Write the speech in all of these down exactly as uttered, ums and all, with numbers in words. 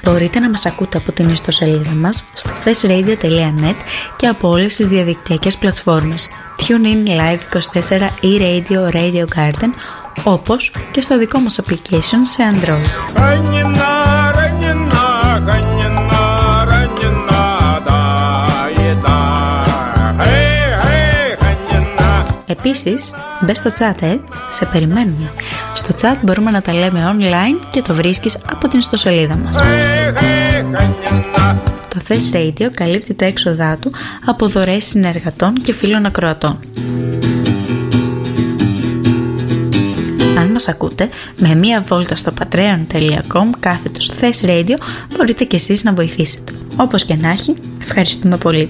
Μπορείτε να μας ακούτε από την ιστοσελίδα μας στο thesradio τελεία net και από όλες τις διαδικτυακές πλατφόρμες TuneIn, Live είκοσι τέσσερα, e-Radio, Radio Garden, όπως και στο δικό μας application σε Android. Επίσης, μπες στο chat, ε, σε περιμένουμε. Στο chat μπορούμε να τα λέμε online και το βρίσκεις από την ιστοσελίδα μας. Το Thess Radio καλύπτει τα έξοδά του από δωρεές συνεργατών και φίλων ακροατών. Αν μας ακούτε, με μία βόλτα στο patreon τελεία com κάθετος Thess Radio μπορείτε και εσείς να βοηθήσετε. Όπως και να έχει, ευχαριστούμε πολύ.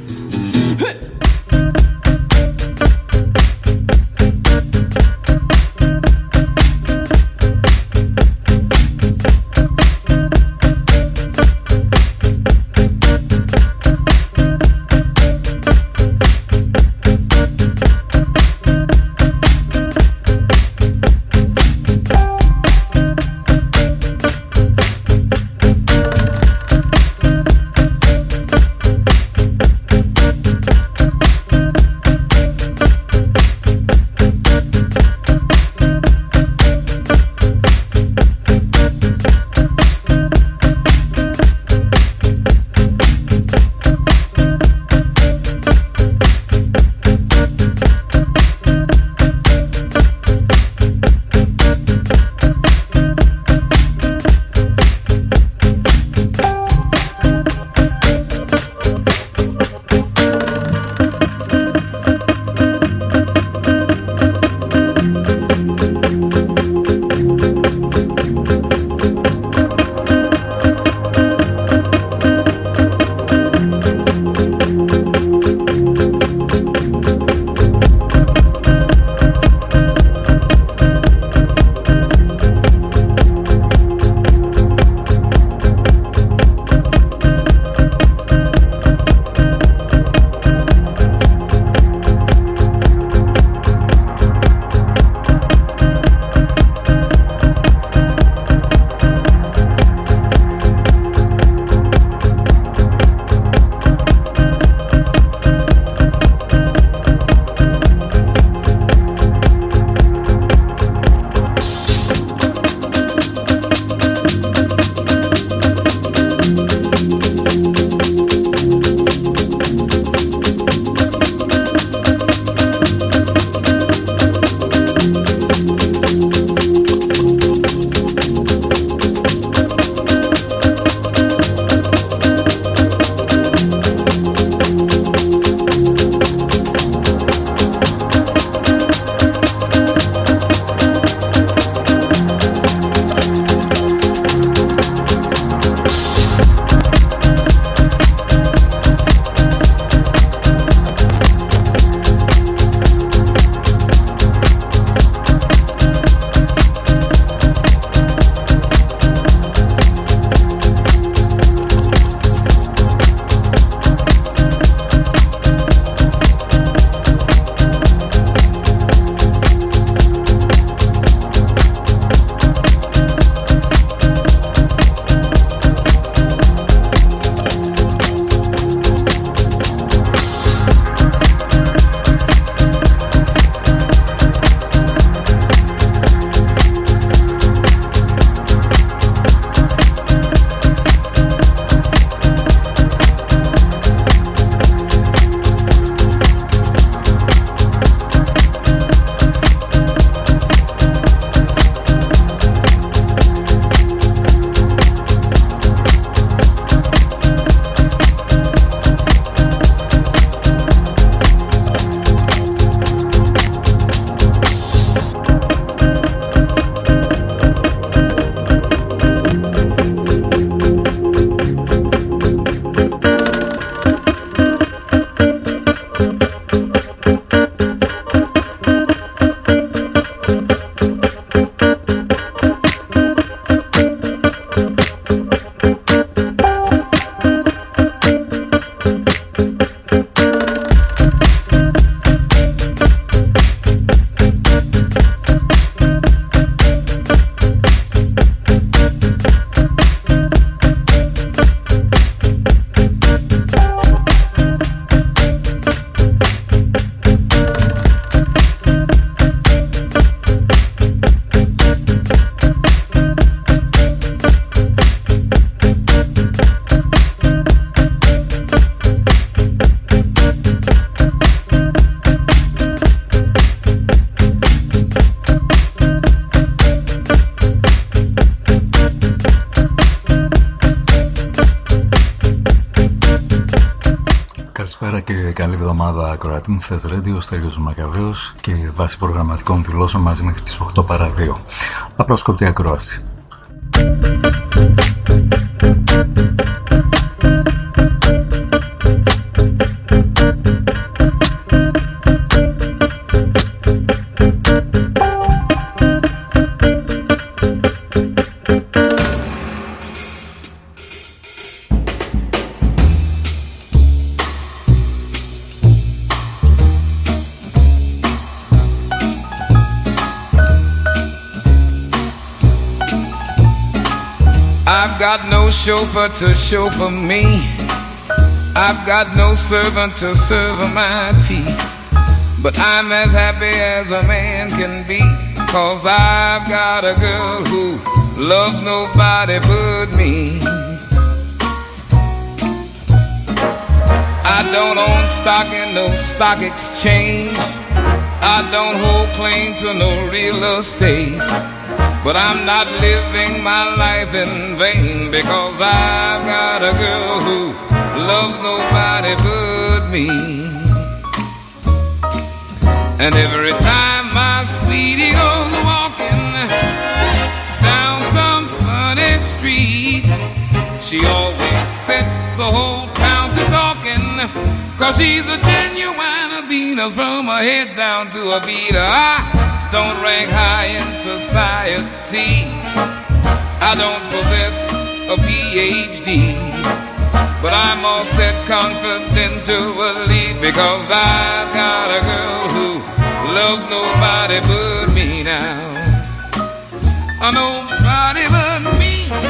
Καλησπέρα και καλή εβδομάδα ακροατή μου. Θες Radio, Στέλιος Μακαβαίος και βάσει προγραμματικών δηλώσεων μαζί μέχρι τις οκτώ παρά δύο. Απρόσκοπτη ακρόαση. I've got no chauffeur to chauffeur me. I've got no servant to serve my tea. But I'm as happy as a man can be, 'cause I've got a girl who loves nobody but me. I don't own stock in no stock exchange. I don't hold claim to no real estate. But I'm not living my life in vain, because I've got a girl who loves nobody but me. And every time my sweetie goes walking down some sunny street, she always sets the whole town to talking, 'cause she's a genuine Venus from her head down to her feet. I don't rank high in society. I don't possess a P H D, but I'm all set confidentially, because I've got a girl who loves nobody but me now. Oh, nobody but me.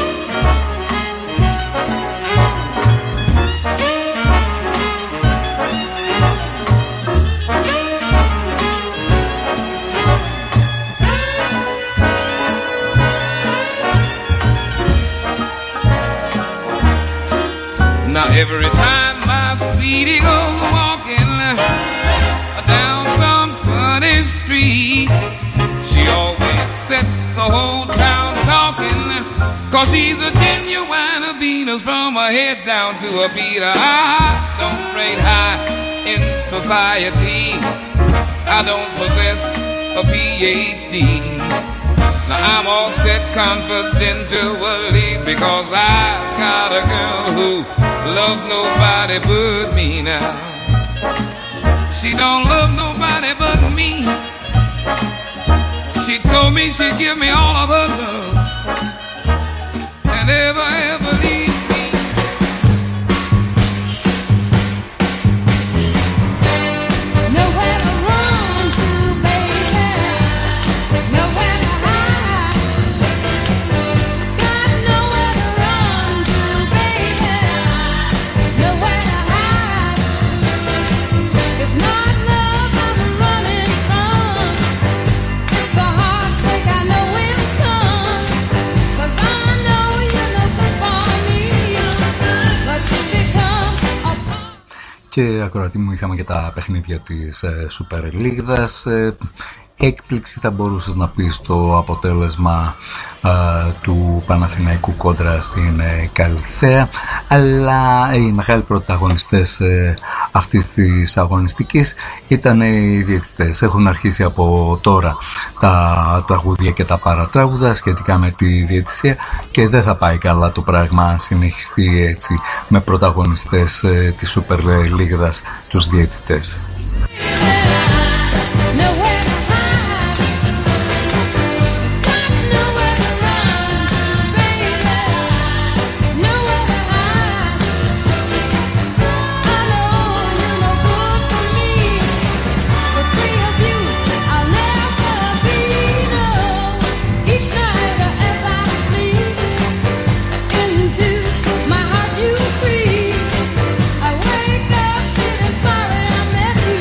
Now every time my sweetie goes walking down some sunny street, she always sets the whole town talking, 'cause she's a genuine Venus from her head down to her feet. I don't rate high in society. I don't possess a P H D. Now I'm all set confidentially, because I've got a girl who loves nobody but me now. She don't love nobody but me. She told me she'd give me all of her love and ever, ever leave me. Nowhere to run to, baby. Nowhere to hide. Got nowhere to run to, baby. Nowhere to hide. It's not love I'm running from. It's the heartbreak I know will come. 'Cause I know you're looking for me, but you become a part. Και ακροατή μου, είχαμε και τα παιχνίδια της ε, Super Λίγδας. Ε, έκπληξη θα μπορούσες να πεις το αποτέλεσμα ε, του Παναθηναϊκού κόντρα στην ε, Καλυθέα, αλλά οι μεγάλοι πρωταγωνιστές ε, αυτής της αγωνιστικής ήταν οι διαιτητές. Έχουν αρχίσει από τώρα τα τραγούδια και τα παρατράγουδα σχετικά με τη διαιτησία και δεν θα πάει καλά το πράγμα αν συνεχιστεί έτσι με πρωταγωνιστές ε, της Super Λίγδας τους διαιτητές. I wake up feeling sorry I met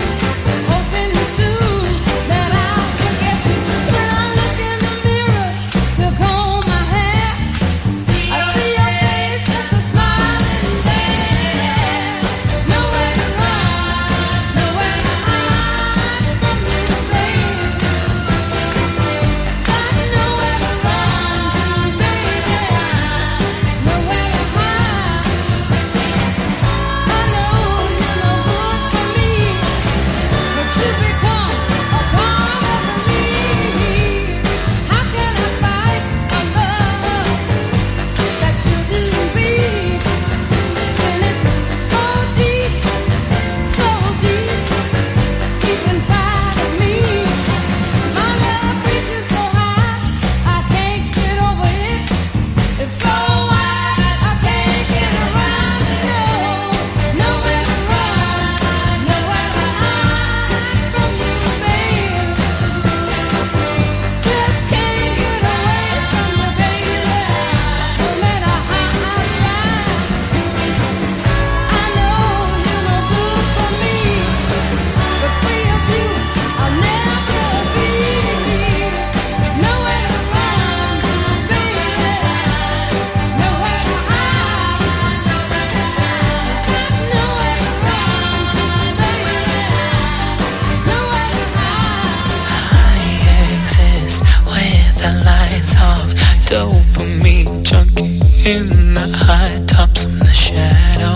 dopamine junkie in the high tops. I'm the shadow.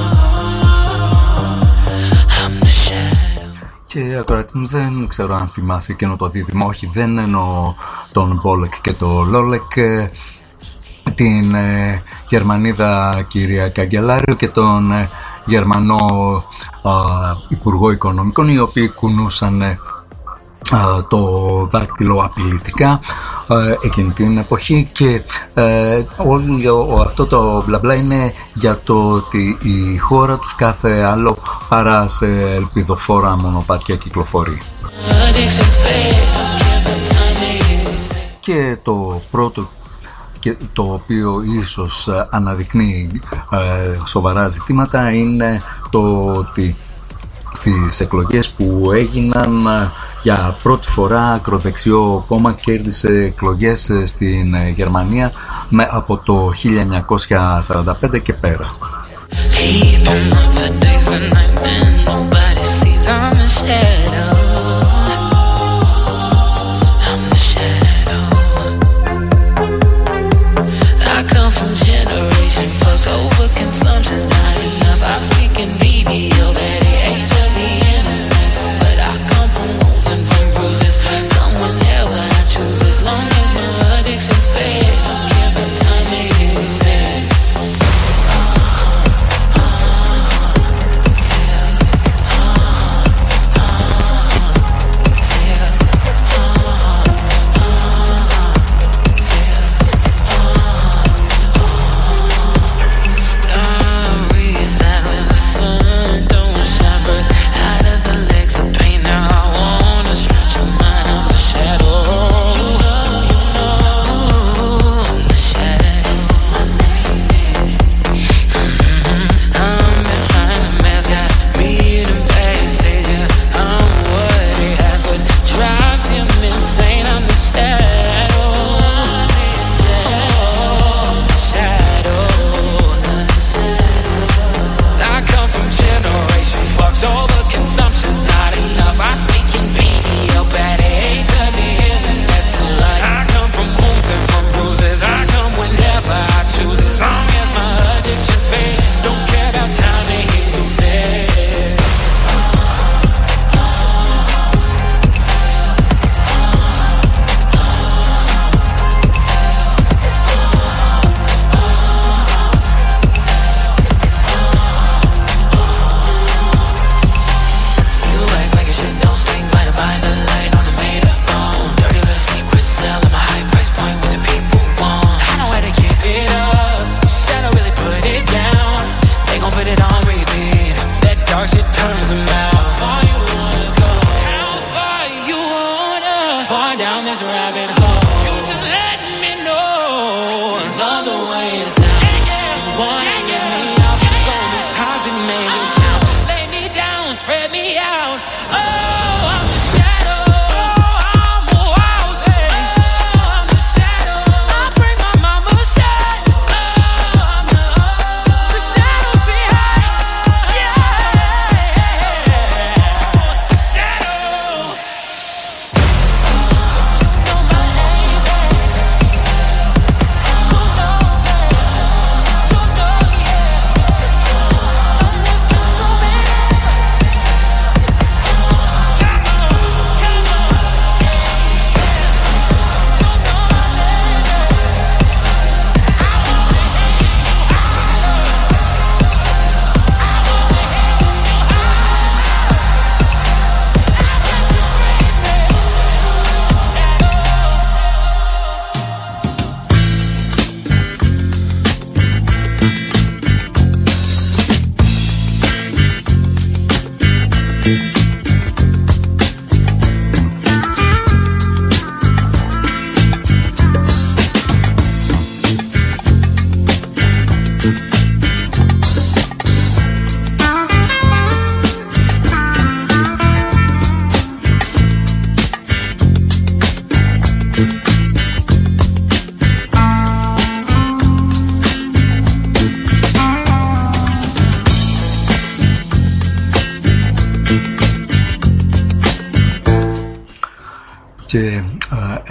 I'm the shadow. Και ακροατή μου, δεν ξέρω αν θυμάσαι εκείνο το δίδυμο. Όχι, δεν εννοώ τον Μπόλεκ και το Λόλεκ, την ε, Γερμανίδα κυρία Καγκελάριο και τον ε, Γερμανό ε, Υπουργό Οικονομικών, οι οποίοι κουνούσαν ε, το δάκτυλο απειλητικά ε, εκείνη την εποχή. Και ε, όλο αυτό το μπλα μπλα είναι για το ότι η χώρα τους κάθε άλλο παρά σε ελπιδοφόρα μονοπάτια κυκλοφορεί. Και το πρώτο, και το οποίο ίσως αναδεικνύει ε, σοβαρά ζητήματα, είναι το ότι στις εκλογές που έγιναν για πρώτη φορά ακροδεξιό κόμμα κέρδισε εκλογές στην Γερμανία με, από το χίλια εννιακόσια σαράντα πέντε και πέρα.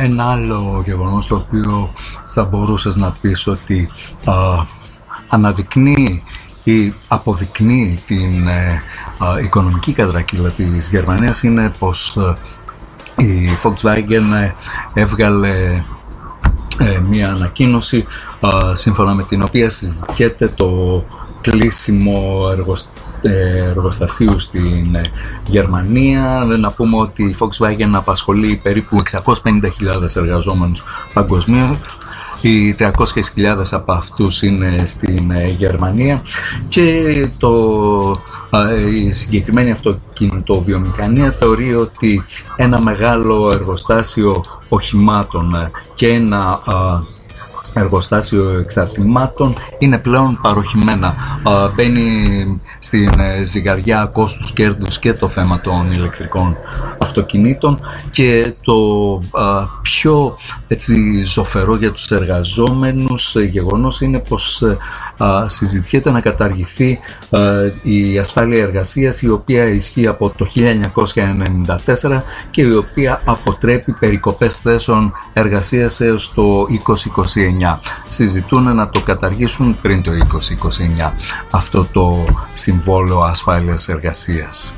ένα άλλο γεγονός το οποίο θα μπορούσες να πεις ότι α, αναδεικνύει ή αποδεικνύει την ε, α, οικονομική κατρακύλα της Γερμανίας είναι πως ε, η Volkswagen έβγαλε ε, μια ανακοίνωση α, σύμφωνα με την οποία συζητιέται το κλείσιμο εργοστάσιο εργοστασίου στην Γερμανία. Να πούμε ότι η Volkswagen απασχολεί περίπου εξακόσιες πενήντα χιλιάδες εργαζόμενους παγκοσμίως. Οι τριακόσιες χιλιάδες από αυτούς είναι στην Γερμανία και το, η συγκεκριμένη αυτοκινητοβιομηχανία θεωρεί ότι ένα μεγάλο εργοστάσιο οχημάτων και ένα εργοστάσιο εξαρτημάτων είναι πλέον παροχημένα. Μπαίνει στην ζυγαριά κόστους κέρδους και το θέμα των ηλεκτρικών αυτοκινήτων και το πιο έτσι, ζωφερό για τους εργαζόμενους γεγονός είναι πως συζητιέται να καταργηθεί η ασφάλεια εργασίας, η οποία ισχύει από το χίλια εννιακόσια ενενήντα τέσσερα και η οποία αποτρέπει περικοπές θέσεων εργασίας έως το είκοσι είκοσι εννιά. Συζητούν να το καταργήσουν πριν το είκοσι είκοσι εννιά αυτό το συμβόλαιο ασφάλειας εργασίας.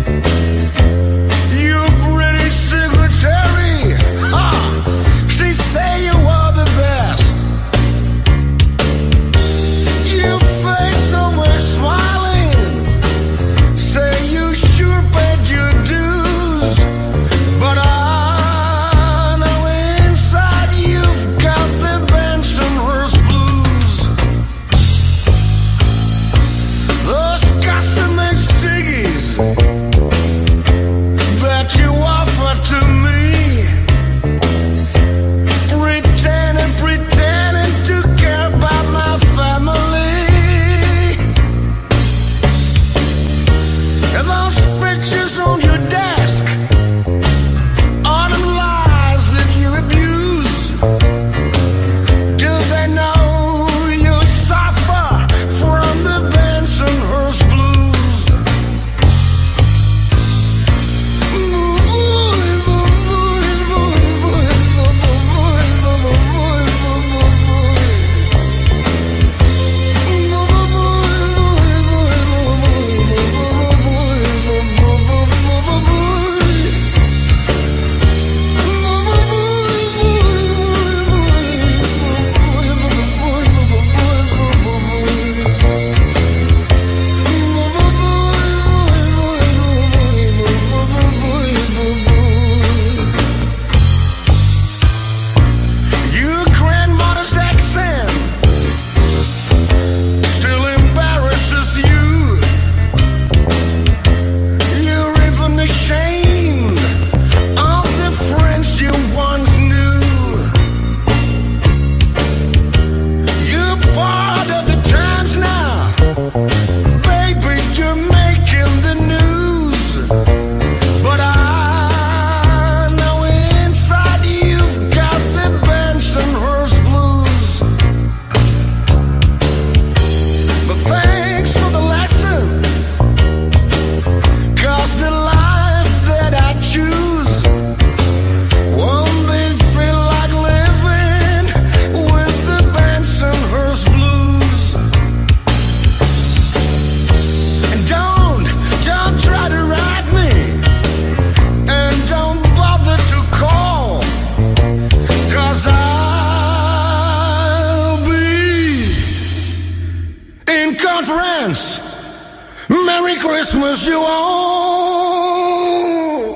She's Christmas you want.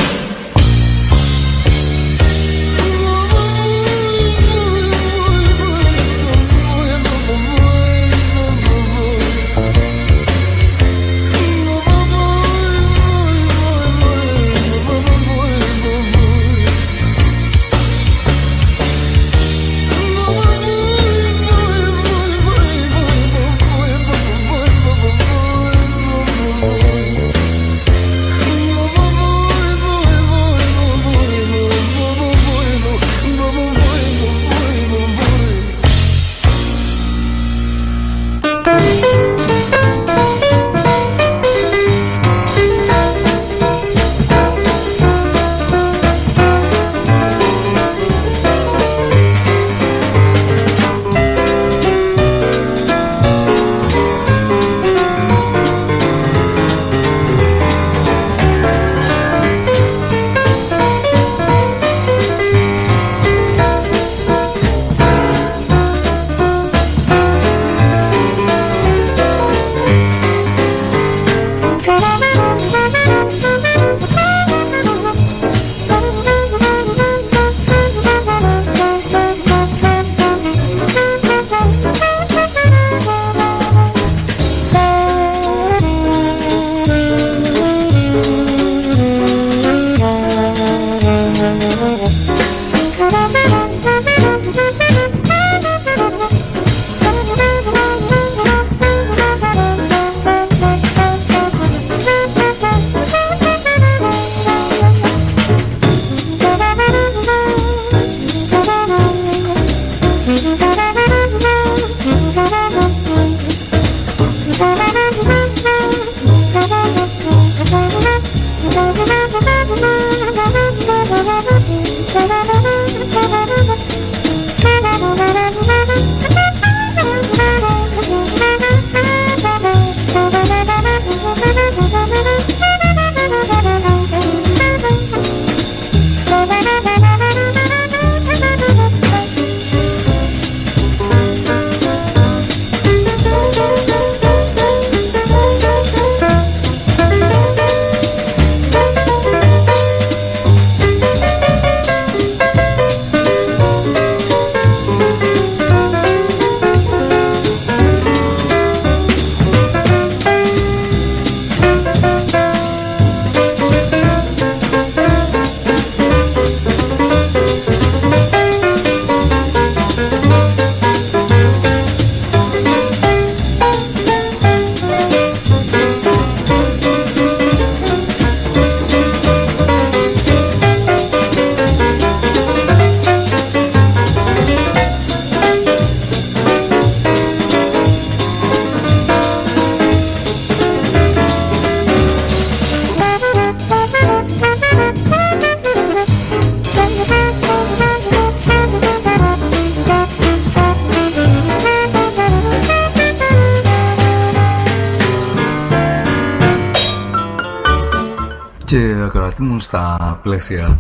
Και ακροατή μου, στα πλαίσια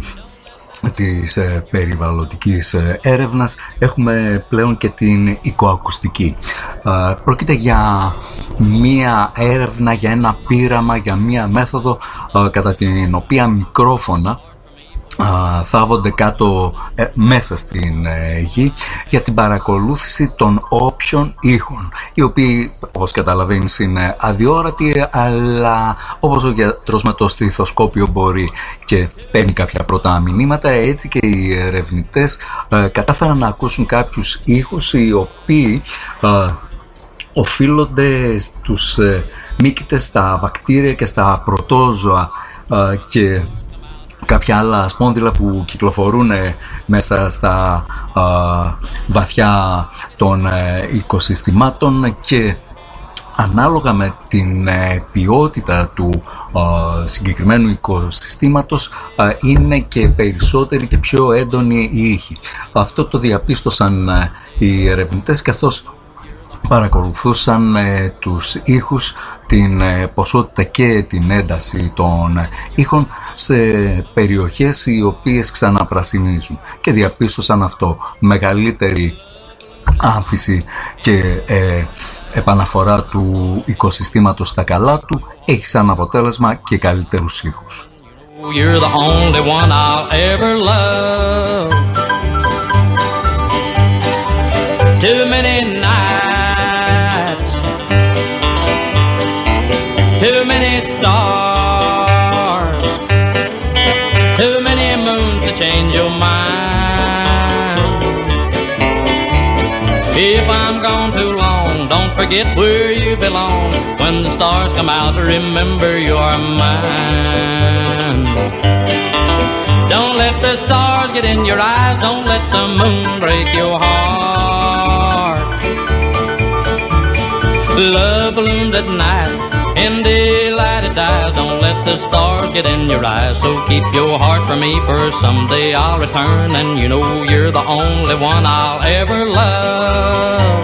της ε, περιβαλλοντικής ε, έρευνας έχουμε πλέον και την οικοακουστική. Ε, πρόκειται για μία έρευνα, για ένα πείραμα, για μία μέθοδο ε, κατά την οποία μικρόφωνα Uh, θάβονται κάτω ε, μέσα στην ε, γη για την παρακολούθηση των όποιων ήχων, οι οποίοι, όπως καταλαβαίνεις, είναι αδιόρατοι, αλλά όπως ο γιατρός με το στιθοσκόπιο μπορεί και παίρνει κάποια πρώτα μηνύματα, έτσι και οι ερευνητές ε, κατάφεραν να ακούσουν κάποιους ήχους οι οποίοι ε, οφείλονται στους ε, μύκητες, στα βακτήρια και στα πρωτόζωα ε, και κάποια άλλα σπόνδυλα που κυκλοφορούν μέσα στα α, βαθιά των ε, οικοσυστημάτων, και ανάλογα με την ε, ποιότητα του α, συγκεκριμένου οικοσυστήματος α, είναι και περισσότεροι και πιο έντονοι οι ήχοι. Αυτό το διαπίστωσαν ε, οι ερευνητές καθώς παρακολουθούσαν ε, τους ήχους, την ε, ποσότητα και την ένταση των ε, ήχων σε περιοχές οι οποίες ξαναπρασινίζουν, και διαπίστωσαν αυτό: μεγαλύτερη άμφιση και ε, επαναφορά του οικοσυστήματος στα καλά του έχει σαν αποτέλεσμα και καλύτερους ήχους. You're the only one I'll ever love. Too many nights, too many stars, too many moons to change your mind. If I'm gone too long, don't forget where you belong. When the stars come out, remember you're mine. Don't let the stars get in your eyes, don't let the moon break your heart. Love balloons at night, in daylight it dies. Don't let the stars get in your eyes, so keep your heart for me, for someday I'll return, and you know you're the only one I'll ever love.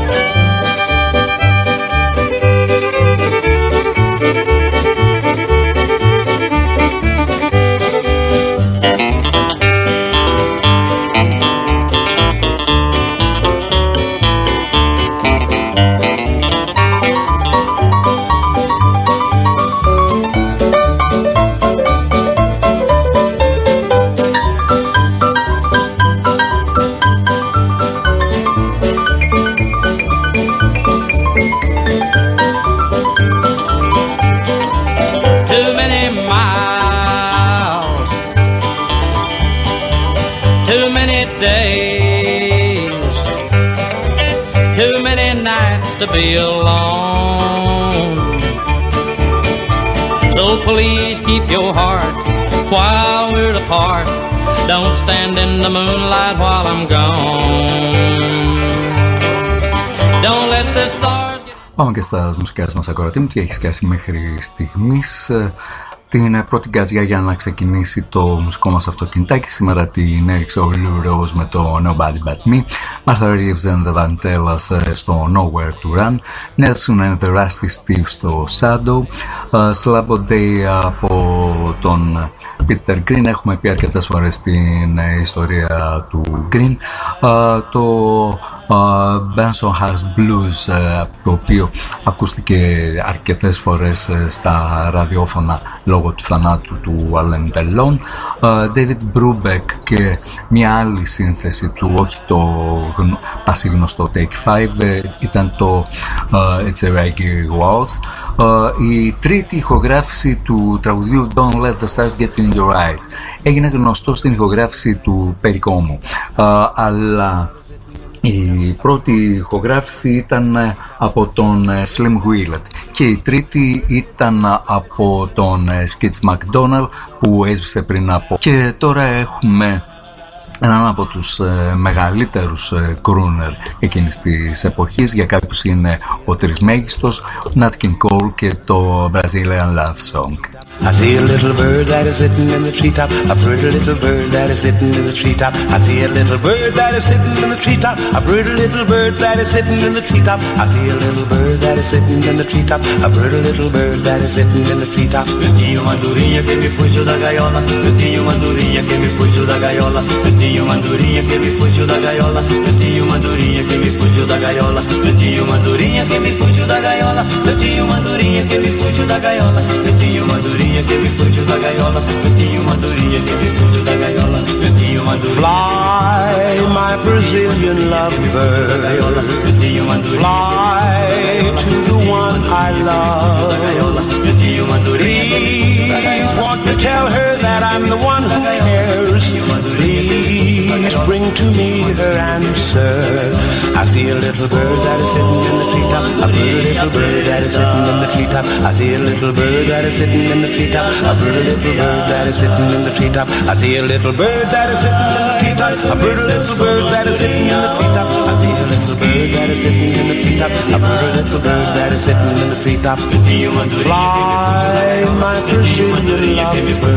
To be alone, so please keep your heart while we're apart. Don't stand in the moonlight while I'm gone. Don't let the stars get... Πάμε και στα μουσικές μας, ακροατή μου, τι έχει σκάσει μέχρι στιγμής. Την πρώτη γκαζιά για να ξεκινήσει το μουσικό μας αυτοκινητάκι. Σήμερα την έριξε ο Lou Rawls με το Nobody But Me, Martha Reeves and the Vantellas στο Nowhere to Run, Nelson and the Rusty Steve στο Shadow, uh, Slab Day από τον Peter Green. Έχουμε πει αρκετές φορές την ιστορία του Green. Uh, το uh, Benson House Blues, uh, το οποίο ακούστηκε αρκετές φορές στα ραδιόφωνα λόγω του θανάτου του Alain Delon. uh, David Brubeck και μια άλλη σύνθεση του, όχι το πασίγνωστο Take Five, uh, ήταν το uh, It's a Reggae Waltz. Uh, η τρίτη ηχογράφηση του τραγουδιού Don't Let the Stars Get in Your Eyes έγινε γνωστό στην ηχογράφηση του Περικόμου, uh, αλλά η πρώτη ηχογράφηση ήταν από τον Slim Wheeler και η τρίτη ήταν από τον Skitch McDonald που έσβησε πριν από. Και τώρα έχουμε έναν από τους ε, μεγαλύτερους ε, κρούνερ εκείνης της εποχής. Για κάποιους είναι ο τρισμέγιστος, Nat King Cole και το Brazilian Love Song. I see a little bird that is sitting in the treetop, a pretty little bird that is sitting in the treetop. I see a little bird that is sitting in the treetop, a pretty little bird that is sitting in the treetop. I see a little bird that is sitting in the treetop, a pretty little bird that is sitting in the treetop. Eu tinha uma andorinha que me fugiu da gaiola, eu tinha uma andorinha que me fugiu da gaiola, eu tinha uma andorinha que me fugiu da gaiola, eu tinha uma andorinha que me fugiu da gaiola, eu tinha uma andorinha que me fugiu da gaiola, eu tinha uma andorinha que me fugiu da gaiola, eu tinha uma andorinha que me fugiu da gaiola, eu tinha uma andorinha que me fugiu da gaiola, eu tinha uma andorinha. Fly, my Brazilian lovebird, eu tinha uma andorinha. Fly to the one I love, eu tinha uma andorinha. Please, want to tell her that I'm the one who cares. Please bring to me her answer. I see a little bird that is sitting in the treetop, a pretty little bird that is sitting in the treetop. I see a little bird that is sitting in the treetop, a pretty little bird that is sitting in the treetop. I see a little bird that is sitting in the treetop, a pretty little bird that is sitting in the treetop. I see a little bird that is sitting in the treetop, a pretty little bird that is sitting in the treetop. Fly, my Brazilian lovebird,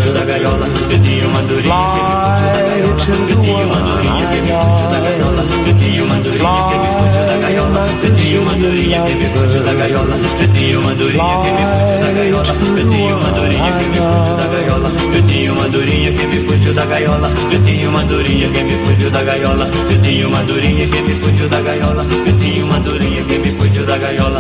fly to the one I love. Fly, my Brazilian lovebird, fly to the one I love. Eu tinha uma andorinha que me fugiu da gaiola, eu tinha uma andorinha que me fugiu da gaiola, eu tinha uma andorinha que me fugiu da gaiola, eu tinha uma andorinha que me fugiu da gaiola,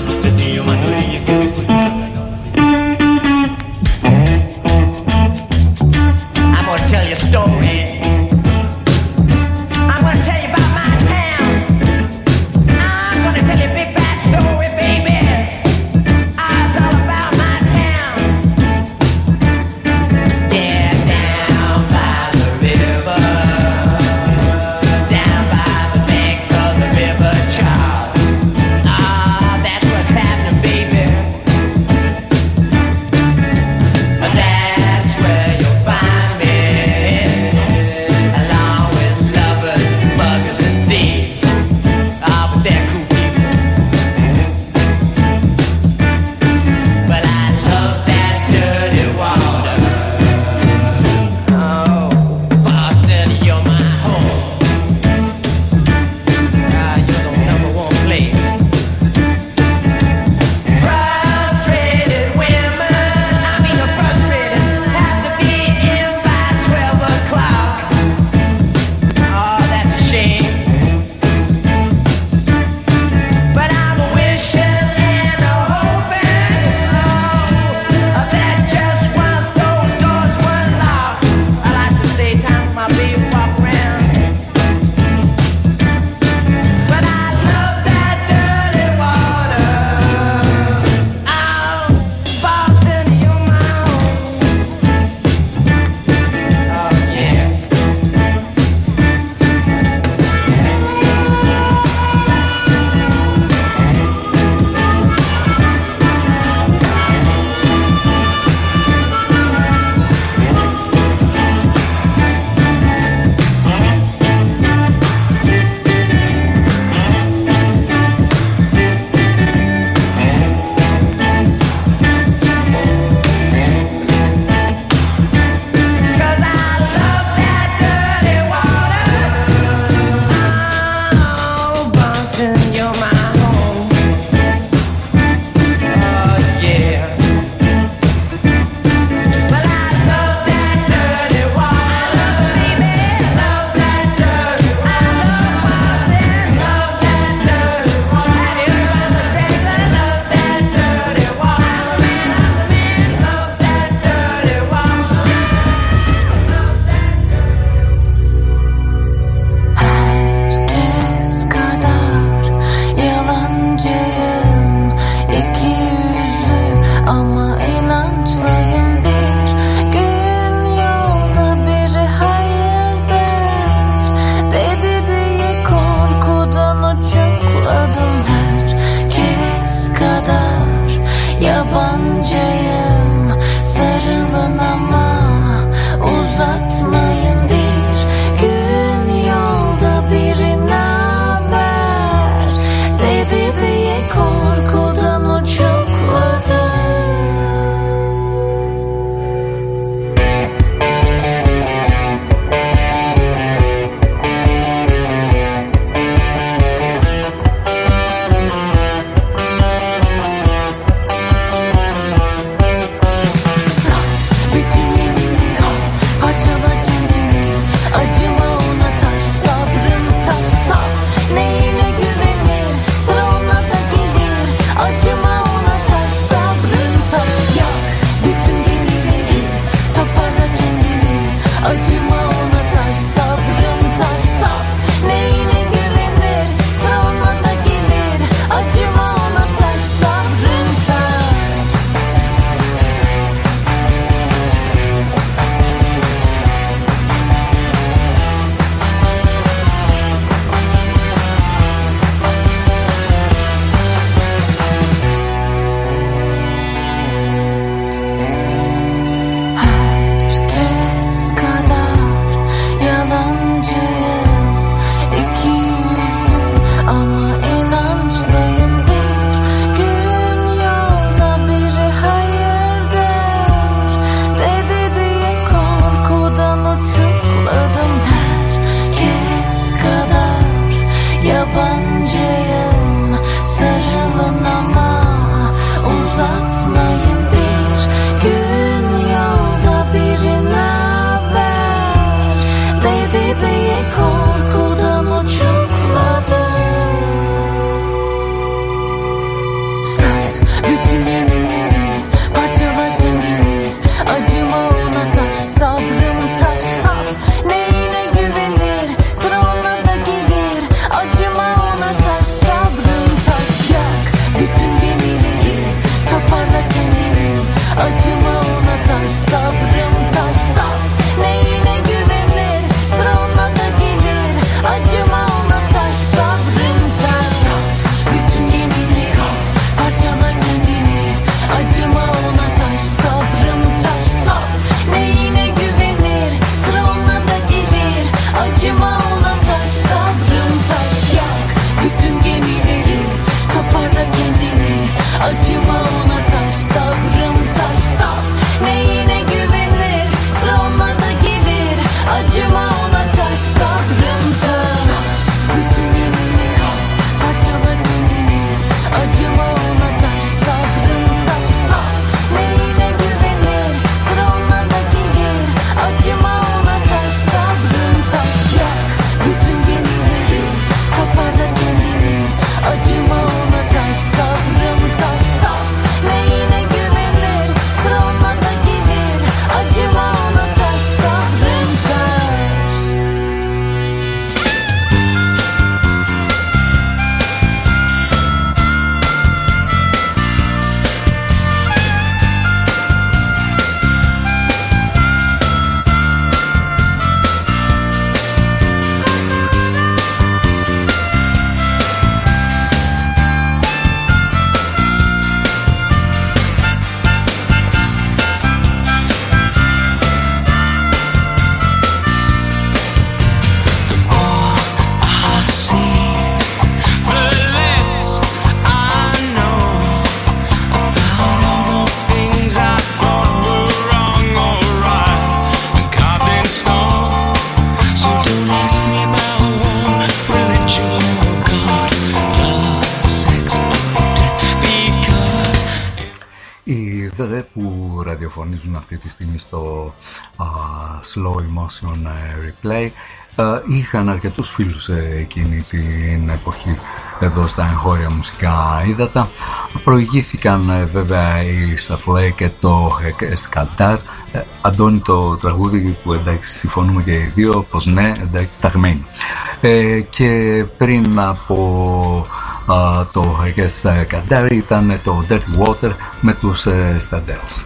River που ραδιοφωνίζουν αυτή τη στιγμή στο uh, Slow Emotion Replay είχαν αρκετούς φίλους εκείνη την εποχή εδώ στα εγχώρια μουσικά ύδατα. Προηγήθηκαν βέβαια οι Σαφλέ και το Σκαντάρ. Αντώνη, το τραγούδι που εντάξει συμφωνούμε και οι δύο πως ναι, εντάξει, ταγμένοι. Ε, και πριν από Uh, το Σκαντάρ ήταν το Dirty Water με τους uh, Stardust.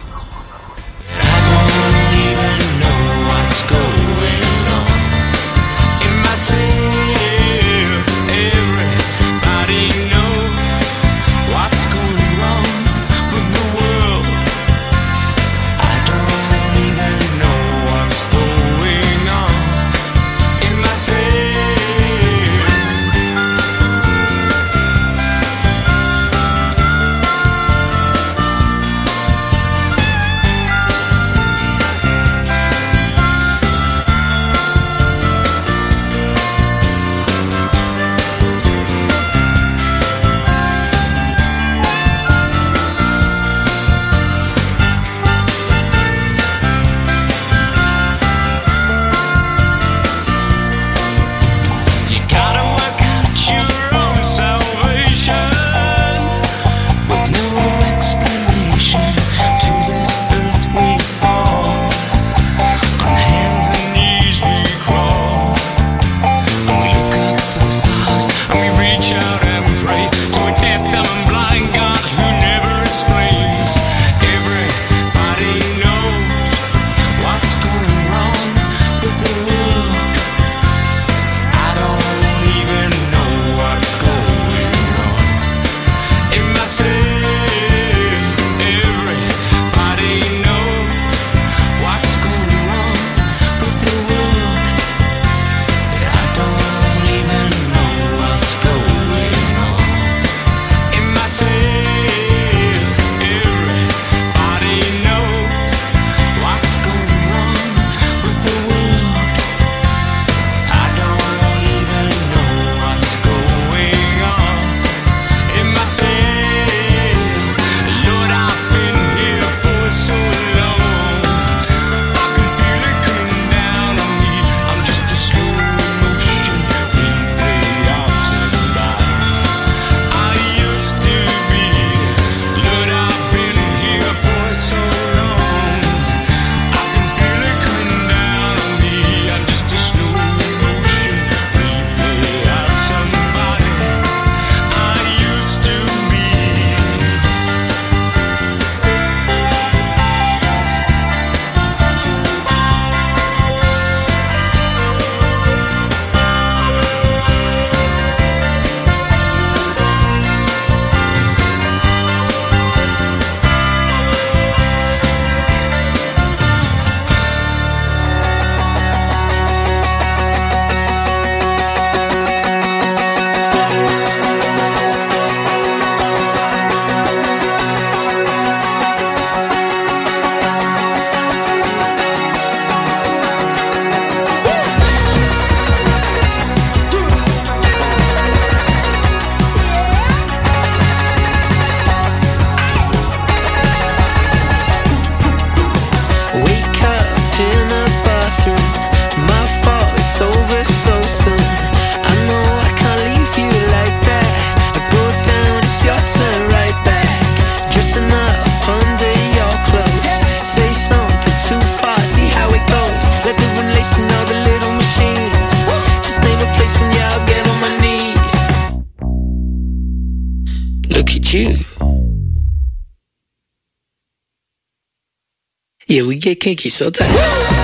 Yeah, we get kinky so tight.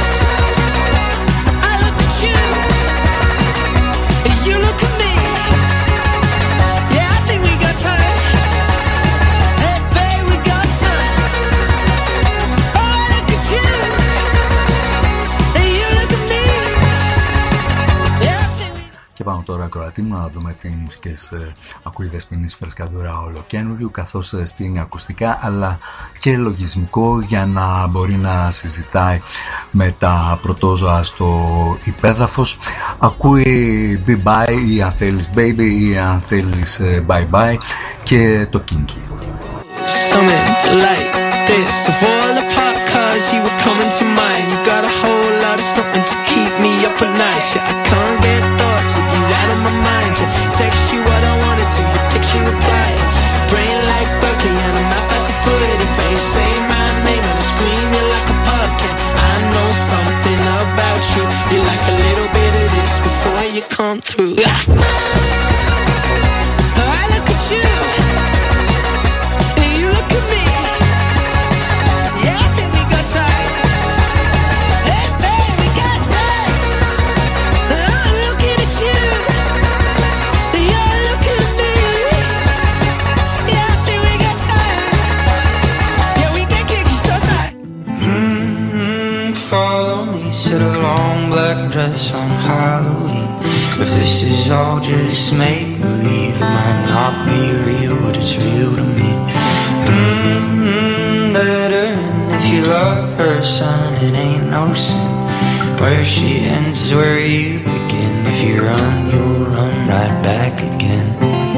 I look at you, and you look at me. Yeah, I think we got time. Hey, babe, we got time. Oh, I look at you, and you look at me. Yeah, I think we... Και πάμε τώρα, ακροατή μου, να δούμε τι μουσικές ε, ακούει Δεσποινής Φρεσκαδούρα ολοκένουργιου, καθώς ε, στείνει ακουστικά αλλά και λογισμικό για να μπορεί να συζητάει με τα πρωτόζωα στο υπέδαφος. Ακούει Bye Bye ή αν θέλεις Baby ή αν θέλεις ε, Bye Bye και το Kinky. Summon light. this. So fall apart cause you were coming to mind. You got a whole lot of something to keep me up at night. Yeah, I can't get thoughts of you out of my mind. To text you what I wanted to, your picture reply. Brain like Berkeley and a mouth like a foot. If I ain't say my name and I scream you like a pumpkin, I know something about you. You like a little bit of this before you come through. Yeah. I look at you. Sit a long black dress on Halloween. If this is all just make-believe, it might not be real, but it's real to me. Mm-hmm, let her in if you love her, son, it ain't no sin. Where she ends is where you begin. If you run, you'll run right back again.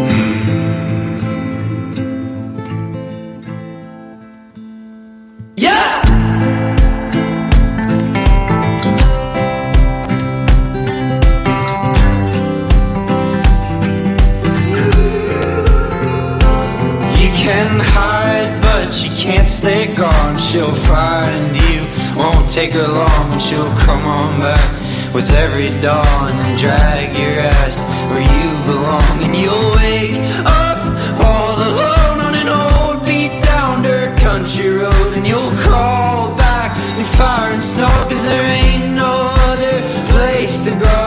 Stay gone, she'll find you. Won't take her long and she'll come on back with every dawn and drag your ass where you belong. And you'll wake up all alone on an old beat down dirt country road. And you'll crawl back in fire and snow, cause there ain't no other place to go.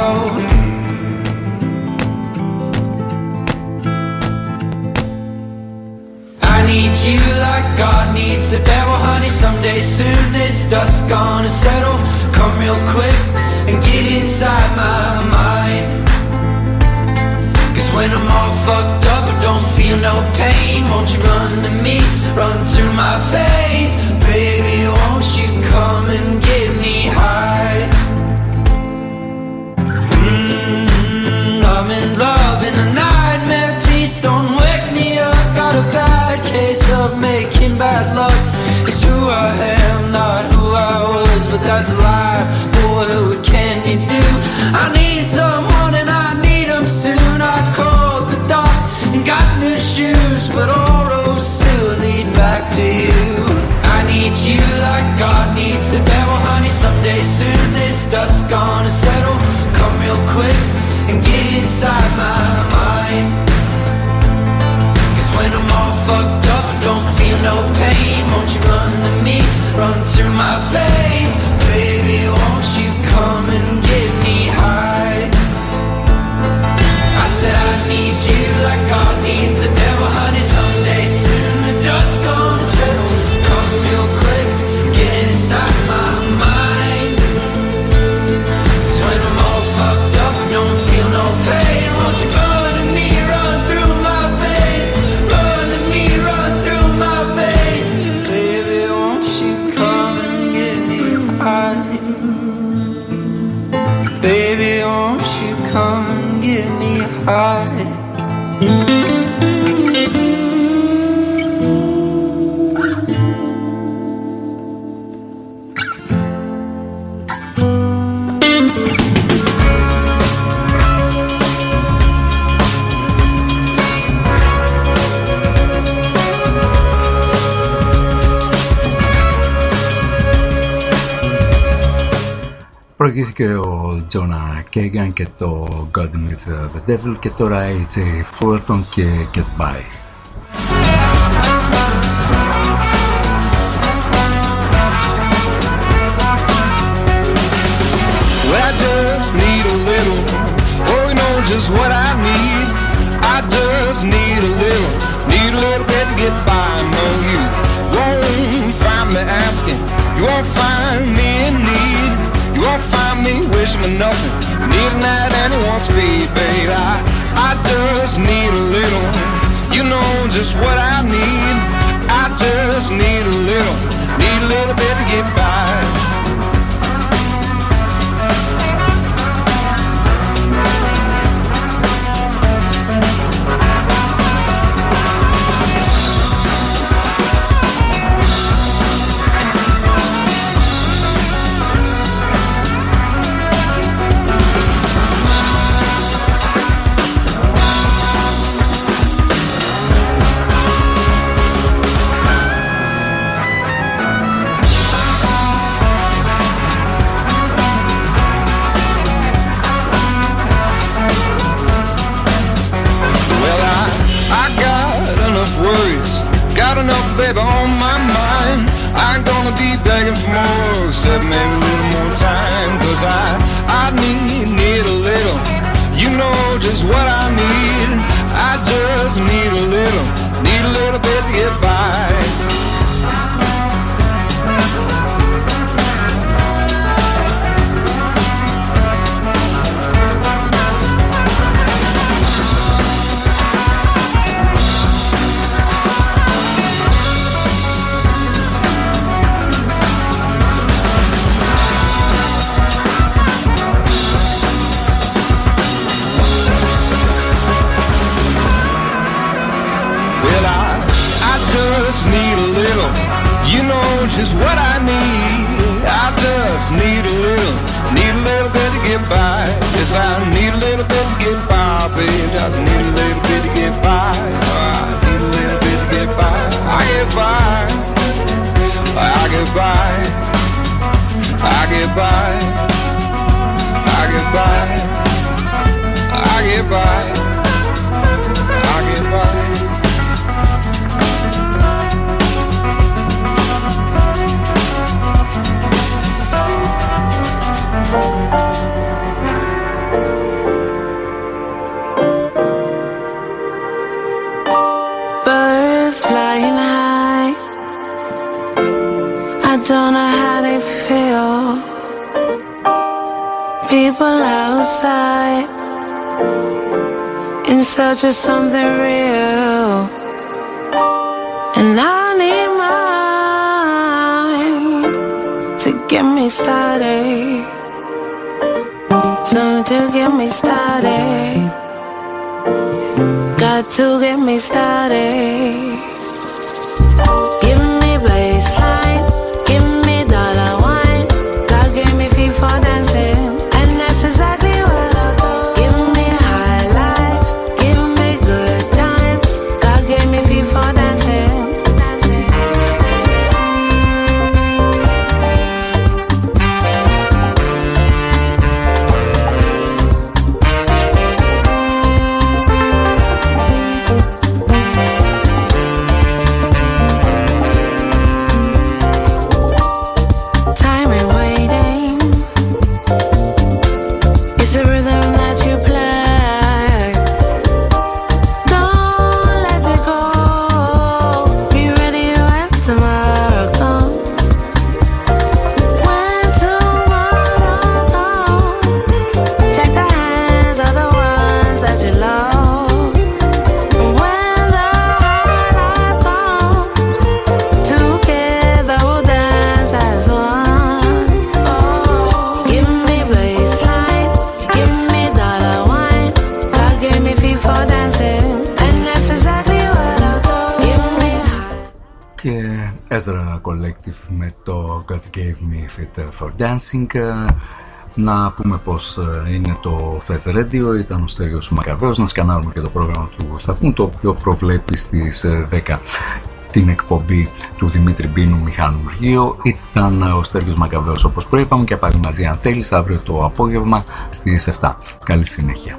I need you like God needs the devil, honey. Someday soon this dust gonna settle. Come real quick and get inside my mind. Cause when I'm all fucked up I don't feel no pain. Won't you run to me, run through my veins? Baby, won't you come and get me high? Mm-hmm, I'm in love in a nightmare. Please don't wake me up. Got a bad case of making bad love. It's who I am, not who I was, but that's life. Boy, what can you do? I need someone and I need them soon. I called the doc and got new shoes, but all roads still lead back to you. I need you like God needs the devil, honey. Someday soon this dust gonna settle. Come real quick and get inside my mind. When I'm all fucked up, I don't feel no pain. Won't you run to me, run through my veins? Baby, won't you come and get me high? I said I need you like God needs the devil, honey. Someday soon the dust gonna settle. Come real quick, get inside my mind. 'Cause when I'm all fucked up, I don't feel no pain. Won't you run to me, run through my veins? Baby, won't you come and get me high? Προηγήθηκε ο Τζόνα Κέιγκαν και το Golden with the Devil και τώρα η Τζέι Fullerton και Get By. Well, I just need a little, oh, you know just what I need. I just need a little, need a little bit to get by. No, you won't find me asking, you won't find me in need. You won't find me wishing for nothing, needing that anyone's feet, babe. I, I just need a little, you know just what I need. I just need a little, need a little bit to get by. got enough, baby, on my mind. I ain't gonna be begging for more, except maybe a little more time. Cause I, I need, need a little. You know just what I need. I just need a little, need a little bit to get by. Need a little, you know just what I need. I just need a little, need a little bit to get by. Yes, I need a little bit to get by, baby. Just need a little bit to get by. Oh, I need a little bit to get by. I get by, I get by, I get by, I get by, I get by, I get by. Birds flying high, I don't know how they feel. People outside in search of something real, and I need mine to get me started. Something to get me started. Got to get me started. Give me baseline, give me dollar wine. God gave me feet for dancing, and that's exactly what I do. Give me high life, give me good times. God gave me feet for dancing. Ezra Collective με το God Gave Me Fit for Dancing. Να πούμε πως είναι το Thess Radio, ήταν ο Στέλιος Μακαβαίος. Να σκανάρουμε και το πρόγραμμα του σταθμού, το οποίο προβλέπει στις δέκα την εκπομπή του Δημήτρη Μπίνου Μηχανουργείο. Ήταν ο Στέλιος Μακαβαίος όπως προείπαμε, και πάλι μαζί αν θέλεις αύριο το απόγευμα στις επτά. Καλή συνέχεια.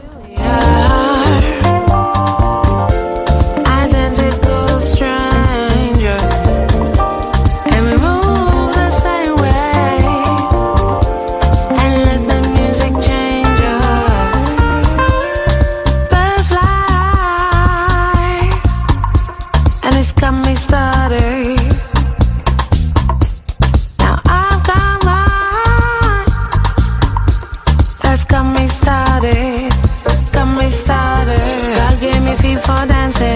Got me started.